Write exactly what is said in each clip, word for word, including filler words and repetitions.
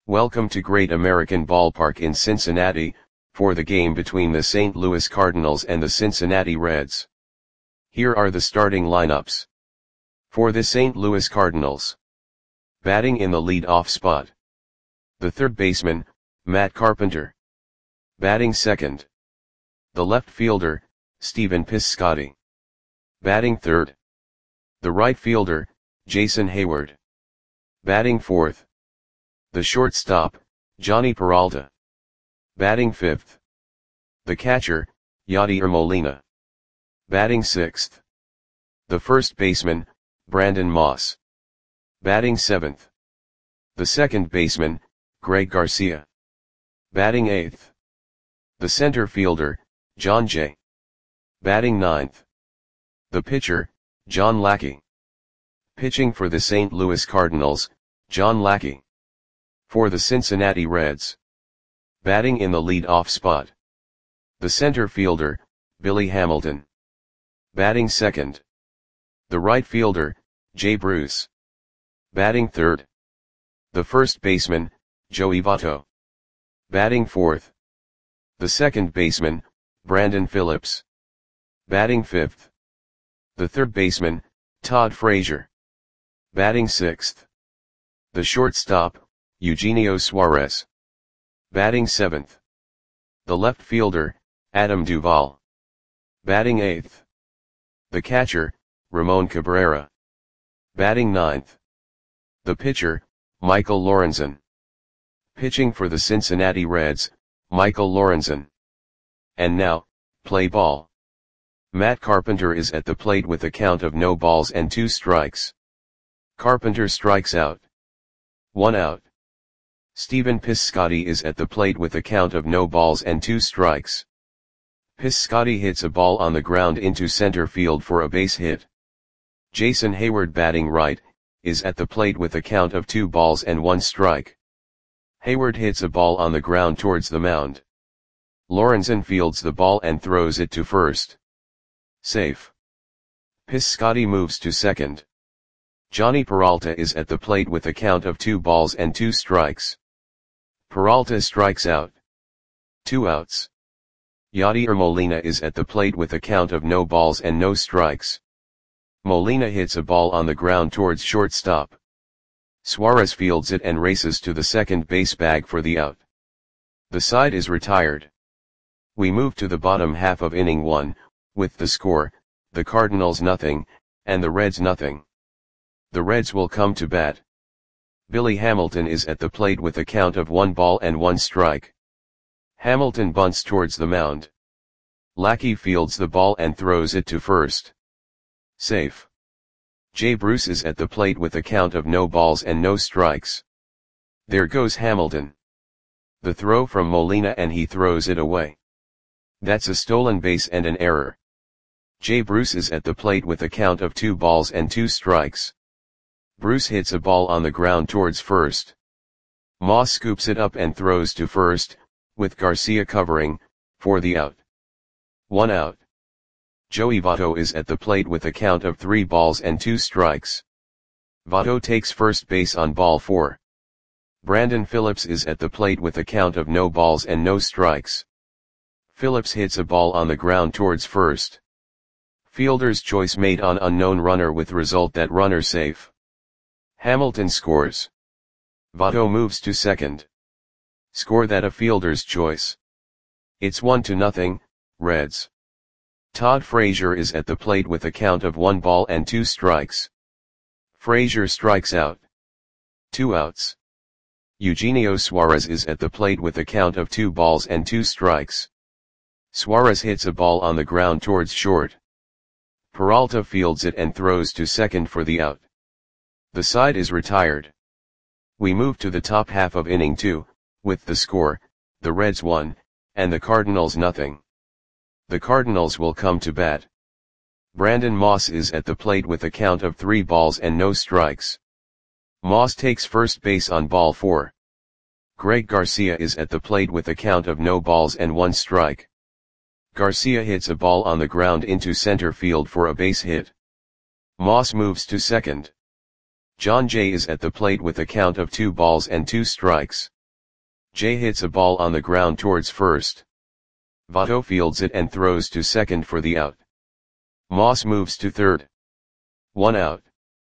Welcome to Great American Ballpark in Cincinnati, for the game between the Saint Louis Cardinals and the Cincinnati Reds. Here are the starting lineups. For the Saint Louis Cardinals. Batting in the lead-off spot. The third baseman, Matt Carpenter. Batting second. The left fielder, Stephen Piscotty. Batting third. The right fielder, Jason Heyward. Batting fourth. The shortstop, Jhonny Peralta. Batting fifth. The catcher, Yadier Molina. Batting sixth. The first baseman, Brandon Moss. Batting seventh. The second baseman, Greg Garcia. Batting eighth. The center fielder, Jon Jay. Batting ninth. The pitcher, John Lackey. Pitching for the Saint Louis Cardinals, John Lackey. For the Cincinnati Reds. Batting in the lead-off spot. The center fielder, Billy Hamilton. Batting second. The right fielder, Jay Bruce. Batting third. The first baseman, Joey Votto. Batting fourth. The second baseman, Brandon Phillips. Batting fifth. The third baseman, Todd Frazier. Batting sixth. The shortstop, Eugenio Suarez. Batting seventh. The left fielder, Adam Duvall. Batting eighth. The catcher, Ramon Cabrera. Batting ninth. The pitcher, Michael Lorenzen. Pitching for the Cincinnati Reds, Michael Lorenzen. And now, play ball. Matt Carpenter is at the plate with a count of no balls and two strikes. Carpenter strikes out. One out. Stephen Piscotty is at the plate with a count of no balls and two strikes. Piscotty hits a ball on the ground into center field for a base hit. Jason Heyward, batting right, is at the plate with a count of two balls and one strike. Heyward hits a ball on the ground towards the mound. Lorenzen fields the ball and throws it to first. Safe. Piscotty moves to second. Jhonny Peralta is at the plate with a count of two balls and two strikes. Peralta strikes out. Two outs. Yadier Molina is at the plate with a count of no balls and no strikes. Molina hits a ball on the ground towards shortstop. Suarez fields it and races to the second base bag for the out. The side is retired. We move to the bottom half of inning one, with the score, the Cardinals nothing, and the Reds nothing. The Reds will come to bat. Billy Hamilton is at the plate with a count of one ball and one strike. Hamilton bunts towards the mound. Lackey fields the ball and throws it to first. Safe. Jay Bruce is at the plate with a count of no balls and no strikes. There goes Hamilton. The throw from Molina and he throws it away. That's a stolen base and an error. Jay Bruce is at the plate with a count of two balls and two strikes. Bruce hits a ball on the ground towards first. Moss scoops it up and throws to first, with Garcia covering, for the out. One out. Joey Votto is at the plate with a count of three balls and two strikes. Votto takes first base on ball four. Brandon Phillips is at the plate with a count of no balls and no strikes. Phillips hits a ball on the ground towards first. Fielder's choice made on unknown runner with result that runner safe. Hamilton scores. Votto moves to second. Score that a fielder's choice. It's one to nothing, Reds. Todd Frazier is at the plate with a count of one ball and two strikes. Frazier strikes out. Two outs. Eugenio Suarez is at the plate with a count of two balls and two strikes. Suarez hits a ball on the ground towards short. Peralta fields it and throws to second for the out. The side is retired. We move to the top half of inning two, with the score, the Reds one, and the Cardinals nothing. The Cardinals will come to bat. Brandon Moss is at the plate with a count of three balls and no strikes. Moss takes first base on ball four. Greg Garcia is at the plate with a count of no balls and one strike. Garcia hits a ball on the ground into center field for a base hit. Moss moves to second. John Jay is at the plate with a count of two balls and two strikes. Jay hits a ball on the ground towards first. Votto fields it and throws to second for the out. Moss moves to third. One out.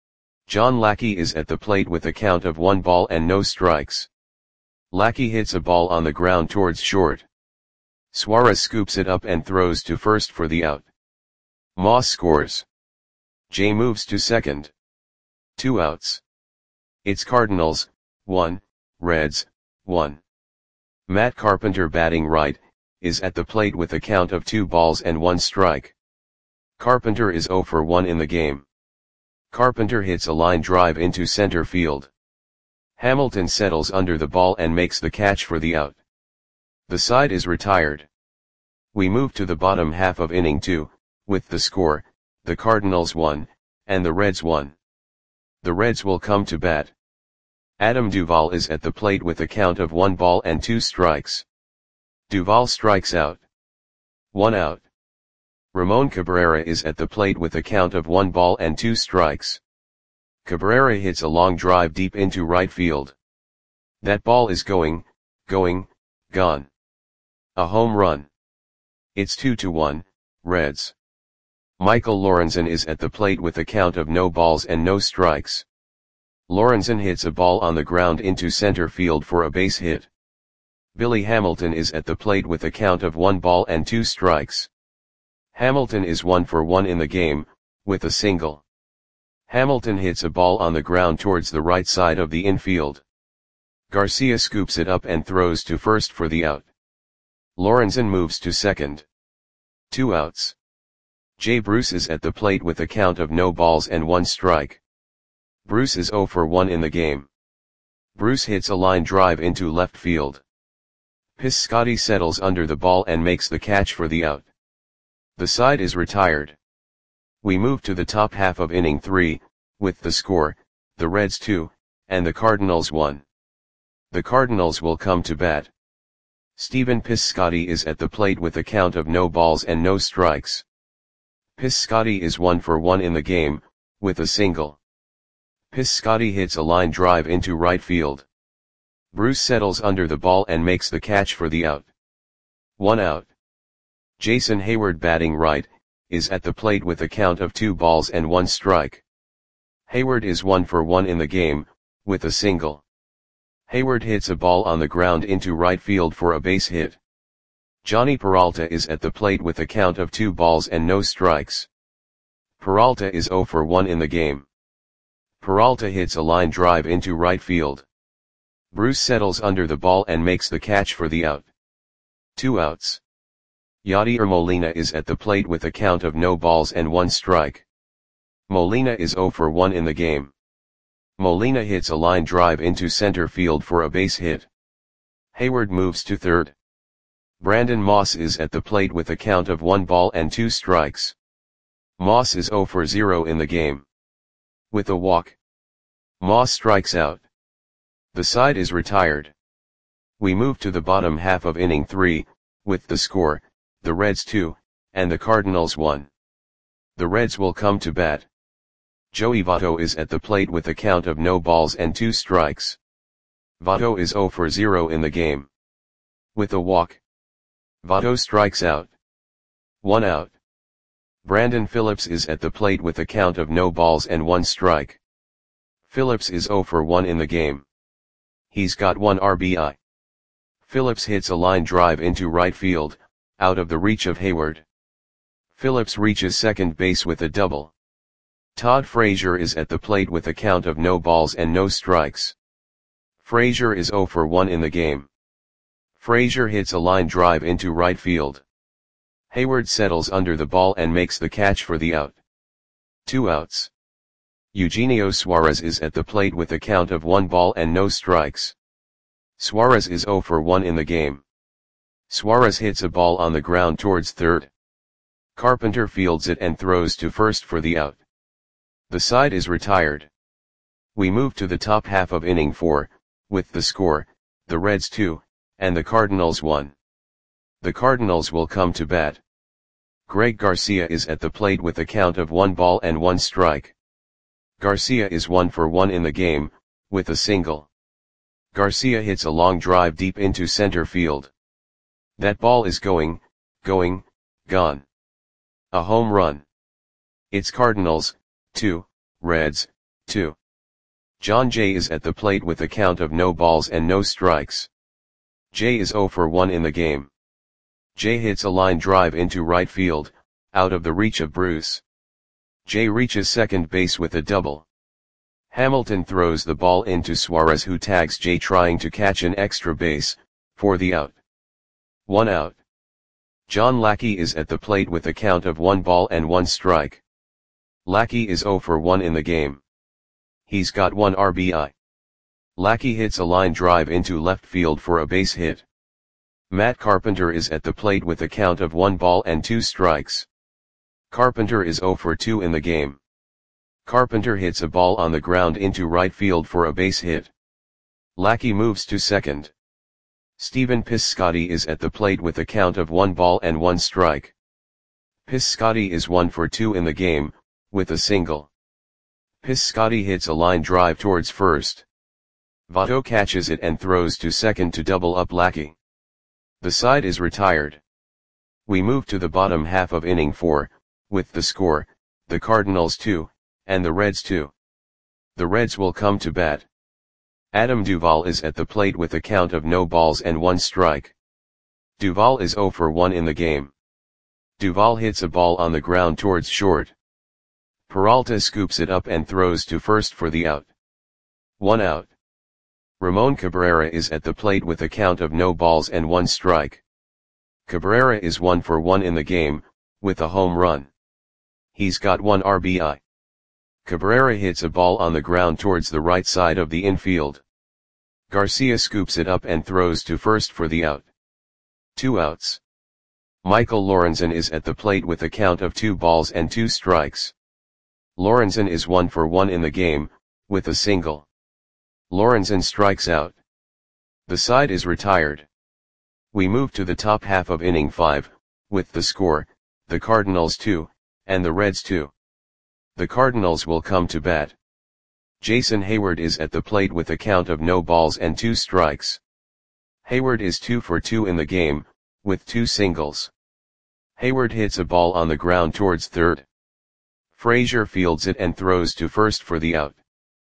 John Lackey is at the plate with a count of one ball and no strikes. Lackey hits a ball on the ground towards short. Suarez scoops it up and throws to first for the out. Moss scores. Jay moves to second. Two outs. It's Cardinals, one, Reds, one. Matt Carpenter batting right, is at the plate with a count of two balls and one strike. Carpenter is oh for one in the game. Carpenter hits a line drive into center field. Hamilton settles under the ball and makes the catch for the out. The side is retired. We move to the bottom half of inning two, with the score, the Cardinals won, and the Reds won. The Reds will come to bat. Adam Duvall is at the plate with a count of one ball and two strikes. Duvall strikes out. One out. Ramon Cabrera is at the plate with a count of one ball and two strikes. Cabrera hits a long drive deep into right field. That ball is going, going, gone. A home run. It's two to one, Reds. Michael Lorenzen is at the plate with a count of no balls and no strikes. Lorenzen hits a ball on the ground into center field for a base hit. Billy Hamilton is at the plate with a count of one ball and two strikes. Hamilton is one for one in the game, with a single. Hamilton hits a ball on the ground towards the right side of the infield. Garcia scoops it up and throws to first for the out. Lorenzen moves to second. Two outs. Jay Bruce is at the plate with a count of no balls and one strike. Bruce is oh for one in the game. Bruce hits a line drive into left field. Piscotty settles under the ball and makes the catch for the out. The side is retired. We move to the top half of inning three, with the score, the Reds two, and the Cardinals one. The Cardinals will come to bat. Stephen Piscotty is at the plate with a count of no balls and no strikes. Piscotty is one for one in the game, with a single. Piscotty hits a line drive into right field. Bruce settles under the ball and makes the catch for the out. One out. Jason Hayward batting right, is at the plate with a count of two balls and one strike. Hayward is one for one in the game, with a single. Hayward hits a ball on the ground into right field for a base hit. Johnny Peralta is at the plate with a count of two balls and no strikes. Peralta is oh for one in the game. Peralta hits a line drive into right field. Bruce settles under the ball and makes the catch for the out. Two outs. Yadier Molina is at the plate with a count of no balls and one strike. Molina is oh for one in the game. Molina hits a line drive into center field for a base hit. Hayward moves to third. Brandon Moss is at the plate with a count of one ball and two strikes. Moss is oh for zero in the game. With a walk, Moss strikes out. The side is retired. We move to the bottom half of inning three, with the score, the Reds two, and the Cardinals one. The Reds will come to bat. Joey Votto is at the plate with a count of no balls and two strikes. Votto is oh for zero in the game. With a walk, Votto strikes out. One out. Brandon Phillips is at the plate with a count of no balls and one strike. Phillips is oh for one in the game. He's got one R B I. Phillips hits a line drive into right field, out of the reach of Hayward. Phillips reaches second base with a double. Todd Frazier is at the plate with a count of no balls and no strikes. Frazier is oh for one in the game. Frazier hits a line drive into right field. Hayward settles under the ball and makes the catch for the out. Two outs. Eugenio Suarez is at the plate with a count of one ball and no strikes. Suarez is oh for one in the game. Suarez hits a ball on the ground towards third. Carpenter fields it and throws to first for the out. The side is retired. We move to the top half of inning four, with the score, the Reds two, and the Cardinals one. The Cardinals will come to bat. Greg Garcia is at the plate with a count of one ball and one strike. Garcia is one for one in the game, with a single. Garcia hits a long drive deep into center field. That ball is going, going, gone. A home run. It's Cardinals, two, Reds, two. John Jay is at the plate with a count of no balls and no strikes. Jay is zero for one in the game. Jay hits a line drive into right field, out of the reach of Bruce. Jay reaches second base with a double. Hamilton throws the ball into Suarez, who tags Jay trying to catch an extra base, for the out. One out. John Lackey is at the plate with a count of one ball and one strike. Lackey is zero for one in the game. He's got one R B I. Lackey hits a line drive into left field for a base hit. Matt Carpenter is at the plate with a count of one ball and two strikes. Carpenter is zero for two in the game. Carpenter hits a ball on the ground into right field for a base hit. Lackey moves to second. Stephen Piscotty is at the plate with a count of one ball and one strike. Piscotty is one for two in the game, with a single. Piscotty hits a line drive towards first. Votto catches it and throws to second to double up Lackey. The side is retired. We move to the bottom half of inning four, with the score, the Cardinals two, and the Reds two. The Reds will come to bat. Adam Duvall is at the plate with a count of no balls and one strike. Duvall is zero for one in the game. Duvall hits a ball on the ground towards short. Peralta scoops it up and throws to first for the out. One out. Ramon Cabrera is at the plate with a count of no balls and one strike. Cabrera is one for one in the game, with a home run. He's got one R B I. Cabrera hits a ball on the ground towards the right side of the infield. Garcia scoops it up and throws to first for the out. Two outs. Michael Lorenzen is at the plate with a count of two balls and two strikes. Lorenzen is one for one in the game, with a single. Lorenzen strikes out. The side is retired. We move to the top half of inning five, with the score, the Cardinals two, and the Reds two. The Cardinals will come to bat. Jason Hayward is at the plate with a count of no balls and two strikes. Hayward is two for two in the game, with two singles. Hayward hits a ball on the ground towards third. Frazier fields it and throws to first for the out.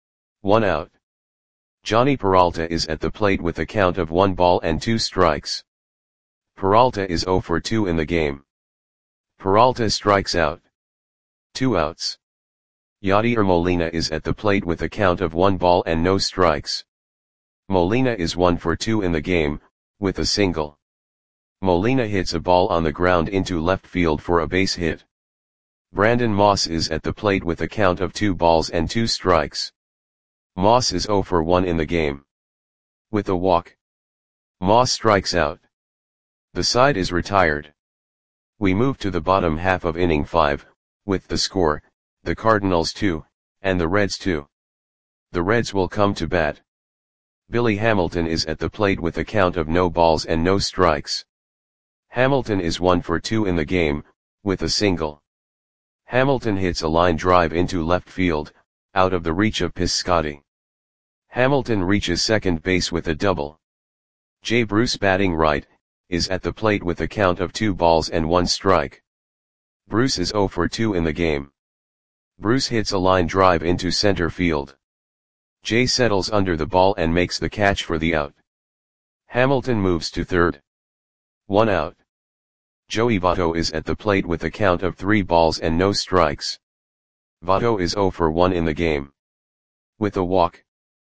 One out. Johnny Peralta is at the plate with a count of one ball and two strikes. Peralta is zero for two in the game. Peralta strikes out. Two outs. Yadier Molina is at the plate with a count of one ball and no strikes. Molina is one for two in the game, with a single. Molina hits a ball on the ground into left field for a base hit. Brandon Moss is at the plate with a count of two balls and two strikes. Moss is zero for one in the game. With a walk. Moss strikes out. The side is retired. We move to the bottom half of inning five, with the score, the Cardinals two, and the Reds two. The Reds will come to bat. Billy Hamilton is at the plate with a count of no balls and no strikes. Hamilton is one for two in the game, with a single. Hamilton hits a line drive into left field, out of the reach of Piscotty. Hamilton reaches second base with a double. Jay Bruce, batting right, is at the plate with a count of two balls and one strike. Bruce is zero for two in the game. Bruce hits a line drive into center field. Jay settles under the ball and makes the catch for the out. Hamilton moves to third. One out. Joey Votto is at the plate with a count of three balls and no strikes. Votto is zero for one in the game. With a walk.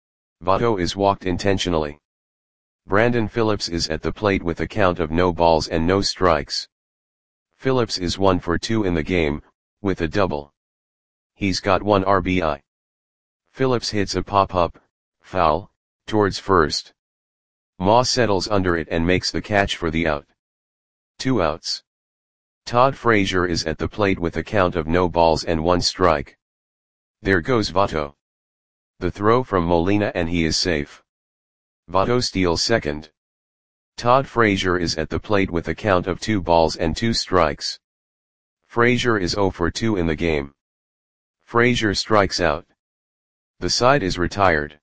Votto is walked intentionally. Brandon Phillips is at the plate with a count of no balls and no strikes. Phillips is one for two in the game, with a double. He's got one R B I. Phillips hits a pop-up, foul, towards first. Moss settles under it and makes the catch for the out. Two outs. Todd Frazier is at the plate with a count of no balls and one strike. There goes Votto. The throw from Molina and he is safe. Votto steals second. Todd Frazier is at the plate with a count of two balls and two strikes. Frazier is zero for two in the game. Frazier strikes out. The side is retired.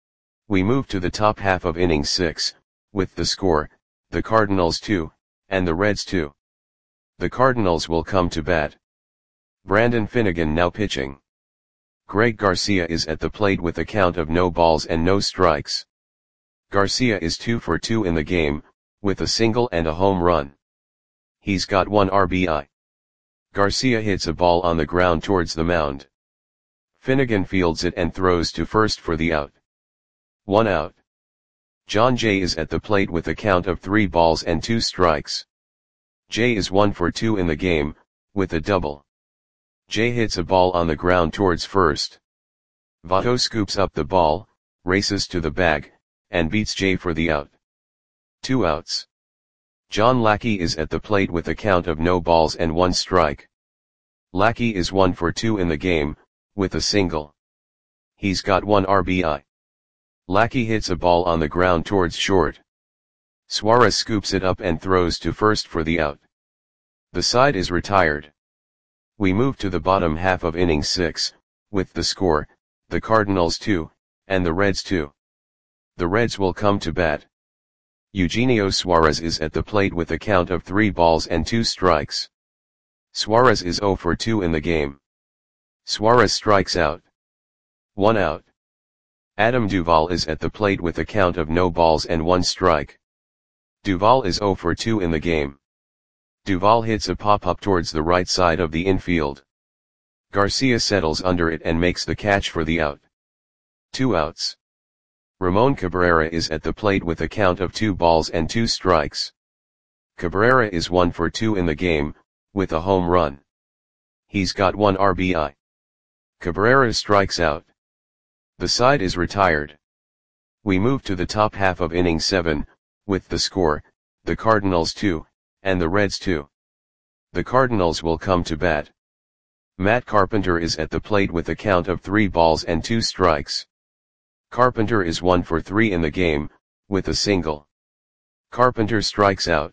We move to the top half of inning six, with the score, the Cardinals two, and the Reds two. The Cardinals will come to bat. Brandon Finnegan now pitching. Greg Garcia is at the plate with a count of no balls and no strikes. Garcia is two for two in the game, with a single and a home run. He's got one R B I. Garcia hits a ball on the ground towards the mound. Finnegan fields it and throws to first for the out. One out. John Jay is at the plate with a count of three balls and two strikes. Jay is one for two in the game, with a double. Jay hits a ball on the ground towards first. Votto scoops up the ball, races to the bag, and beats Jay for the out. Two outs. John Lackey is at the plate with a count of no balls and one strike. Lackey is one for two in the game, with a single. He's got one R B I. Lackey hits a ball on the ground towards short. Suarez scoops it up and throws to first for the out. The side is retired. We move to the bottom half of inning six, with the score, the Cardinals two, and the Reds two. The Reds will come to bat. Eugenio Suarez is at the plate with a count of three balls and two strikes. Suarez is zero for two in the game. Suarez strikes out. One out. Adam Duvall is at the plate with a count of no balls and one strike. Duvall is zero for two in the game. Duvall hits a pop-up towards the right side of the infield. Garcia settles under it and makes the catch for the out. Two outs. Ramon Cabrera is at the plate with a count of two balls and two strikes. Cabrera is one for two in the game, with a home run. He's got one R B I. Cabrera strikes out. The side is retired. We move to the top half of inning seven, with the score, the Cardinals two, and the Reds two. The Cardinals will come to bat. Matt Carpenter is at the plate with a count of three balls and two strikes. Carpenter is one for three in the game, with a single. Carpenter strikes out.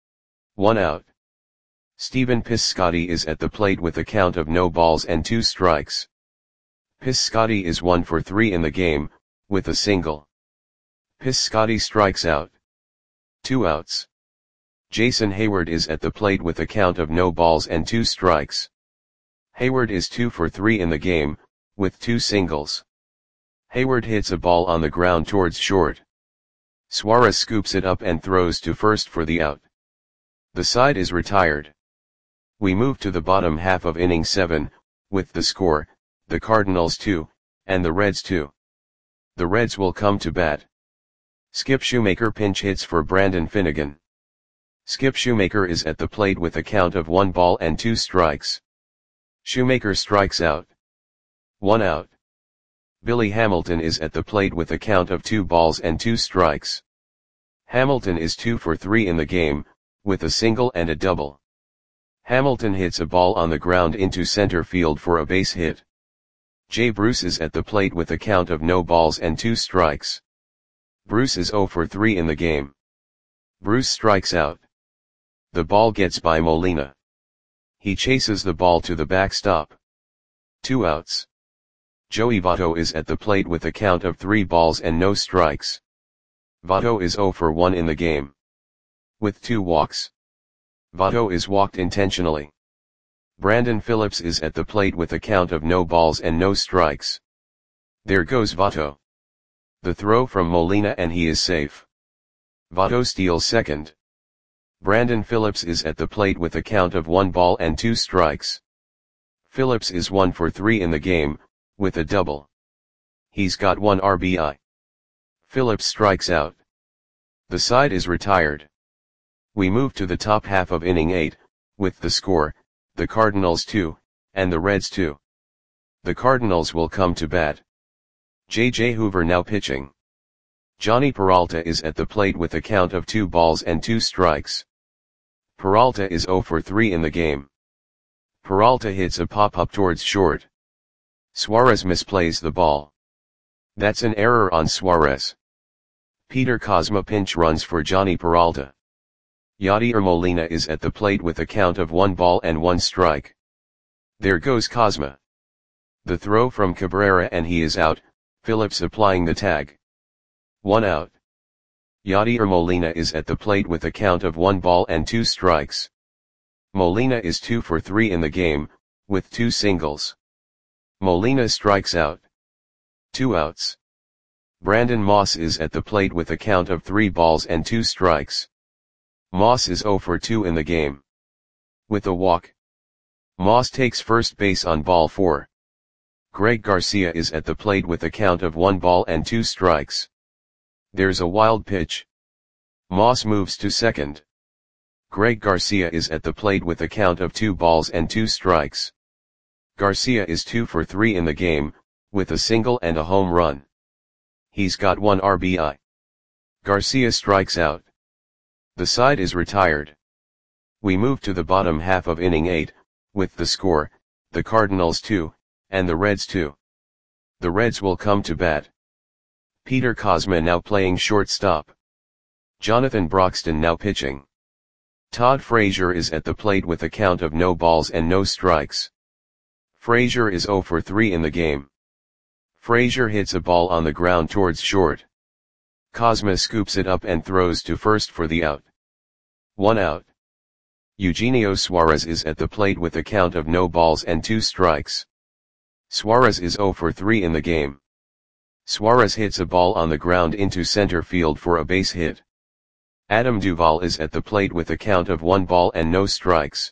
One out. Stephen Piscotty is at the plate with a count of no balls and two strikes. Piscotty is one for three in the game, with a single. Piscotty strikes out. Two outs. Jason Hayward is at the plate with a count of no balls and two strikes. Hayward is two for three in the game, with two singles. Hayward hits a ball on the ground towards short. Suarez scoops it up and throws to first for the out. The side is retired. We move to the bottom half of inning seven, with the score, the Cardinals two, and the Reds two. The Reds will come to bat. Skip Shoemaker pinch hits for Brandon Finnegan. Skip Shoemaker is at the plate with a count of one ball and two strikes. Shoemaker strikes out. One out. Billy Hamilton is at the plate with a count of two balls and two strikes. Hamilton is two for three in the game, with a single and a double. Hamilton hits a ball on the ground into center field for a base hit. Jay Bruce is at the plate with a count of no balls and two strikes. Bruce is zero for three in the game. Bruce strikes out. The ball gets by Molina. He chases the ball to the backstop. Two outs. Joey Votto is at the plate with a count of three balls and no strikes. Votto is zero for one in the game. With two walks. Votto is walked intentionally. Brandon Phillips is at the plate with a count of no balls and no strikes. There goes Votto. The throw from Molina and he is safe. Votto steals second. Brandon Phillips is at the plate with a count of one ball and two strikes. Phillips is one for three in the game, with a double. He's got one R B I. Phillips strikes out. The side is retired. We move to the top half of inning eight, with the score, the Cardinals two, and the Reds two. The Cardinals will come to bat. J J Hoover now pitching. Johnny Peralta is at the plate with a count of two balls and two strikes. Peralta is zero for three in the game. Peralta hits a pop-up towards short. Suarez misplays the ball. That's an error on Suarez. Peter Kozma pinch runs for Johnny Peralta. Yadier Molina is at the plate with a count of one ball and one strike. There goes Kozma. The throw from Cabrera and he is out, Phillips applying the tag. One out. Yadier Molina is at the plate with a count of one ball and two strikes. Molina is two for three in the game, with two singles. Molina strikes out. Two outs. Brandon Moss is at the plate with a count of three balls and two strikes. Moss is zero for two in the game. With a walk. Moss takes first base on ball four. Greg Garcia is at the plate with a count of one ball and two strikes. There's a wild pitch. Moss moves to second. Greg Garcia is at the plate with a count of two balls and two strikes. Garcia is two for three in the game, with a single and a home run. He's got one R B I. Garcia strikes out. The side is retired. We move to the bottom half of inning eight, with the score, the Cardinals two, and the Reds two. The Reds will come to bat. Peter Kozma now playing shortstop. Jonathan Broxton now pitching. Todd Frazier is at the plate with a count of no balls and no strikes. Frazier is zero for three in the game. Frazier hits a ball on the ground towards short. Kozma scoops it up and throws to first for the out. One out. Eugenio Suarez is at the plate with a count of no balls and two strikes. Suarez is zero for three in the game. Suarez hits a ball on the ground into center field for a base hit. Adam Duvall is at the plate with a count of one ball and no strikes.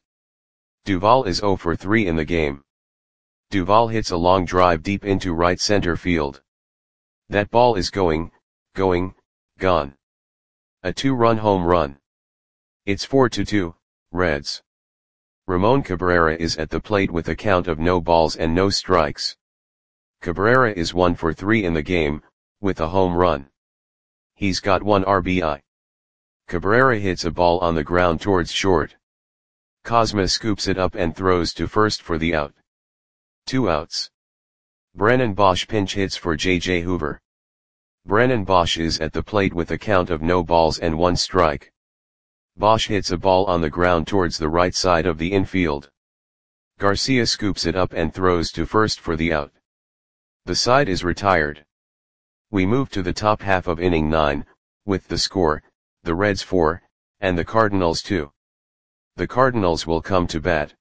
Duvall is zero for three in the game. Duvall hits a long drive deep into right center field. That ball is going, going, gone. A two-run home run. It's four to two, Reds. Ramon Cabrera is at the plate with a count of no balls and no strikes. Cabrera is one for three in the game, with a home run. He's got one R B I. Cabrera hits a ball on the ground towards short. Kozma scoops it up and throws to first for the out. Two outs. Brennan Bosch pinch hits for J J Hoover. Brennan Bosch is at the plate with a count of no balls and one strike. Bosch hits a ball on the ground towards the right side of the infield. Garcia scoops it up and throws to first for the out. The side is retired. We move to the top half of inning nine, with the score, the Reds four, and the Cardinals two. The Cardinals will come to bat.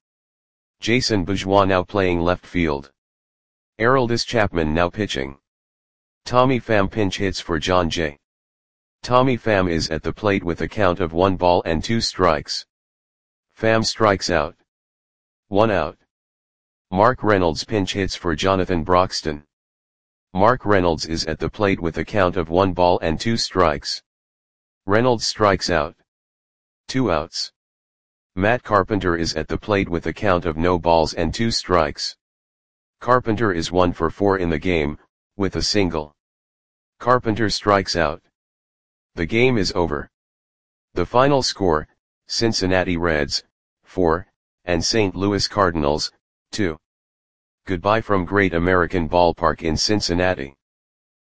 Jason Bourgeois now playing left field. Aroldis Chapman now pitching. Tommy Pham pinch hits for John Jay. Tommy Pham is at the plate with a count of one ball and two strikes. Pham strikes out. One out. Mark Reynolds pinch hits for Jonathan Broxton. Mark Reynolds is at the plate with a count of one ball and two strikes. Reynolds strikes out. Two outs. Matt Carpenter is at the plate with a count of no balls and two strikes. Carpenter is one for four in the game, with a single. Carpenter strikes out. The game is over. The final score, Cincinnati Reds, four, and Saint Louis Cardinals, two. Goodbye from Great American Ballpark in Cincinnati.